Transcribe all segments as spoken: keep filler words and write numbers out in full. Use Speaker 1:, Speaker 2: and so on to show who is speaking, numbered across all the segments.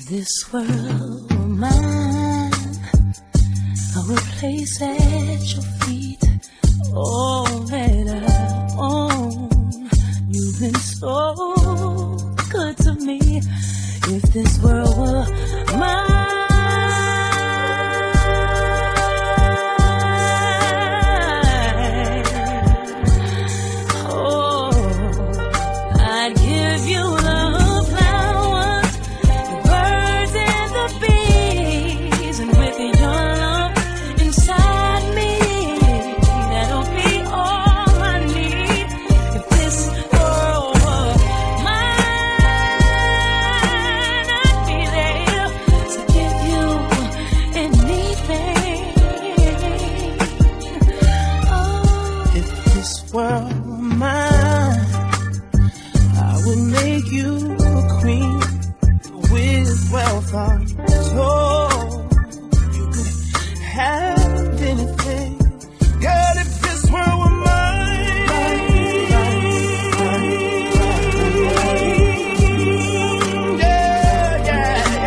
Speaker 1: This world were mine, I would place at your feet all that I own. You've been so good to me. If this world were mine, oh, I'd give you the flowers, the birds and the bees, and with your love inside me, that'll be all I need. If this world were mine, I'd be there to give you anything. Oh, if this world were mine, I would make you a queen with wealth untold. You could have anything, girl, if this world were mine. Yeah, yeah,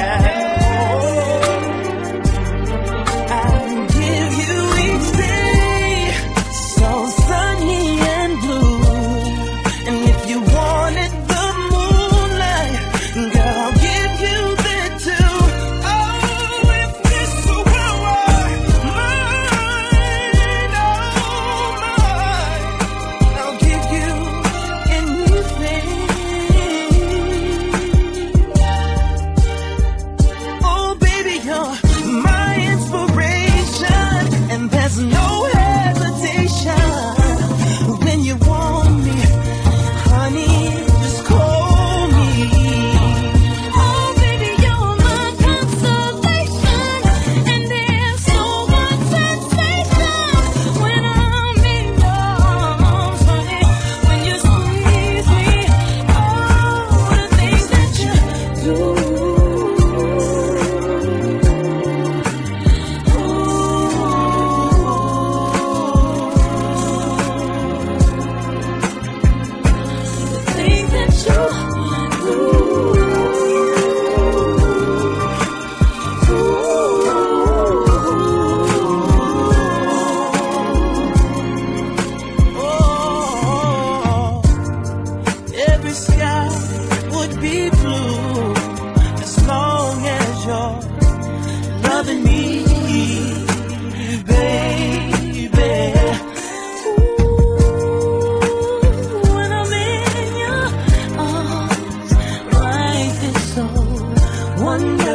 Speaker 1: yeah. I would give you each day so sunny and blue. And if you wanted the moonlight, girl, I'll give you that too. Oh, if this world were mine, oh mine, I'll give you anything. Oh baby, you're my inspiration, and there's no hesitation when you want me. Honey, just call me. Oh, baby, you're my consolation, and there's so much sensation when I'm in your arms, honey. When you squeeze me, oh, the things that you do. Things that you do. Oh, every sky would be blue as long as you're loving me, baby. When I'm in your arms, like this, so one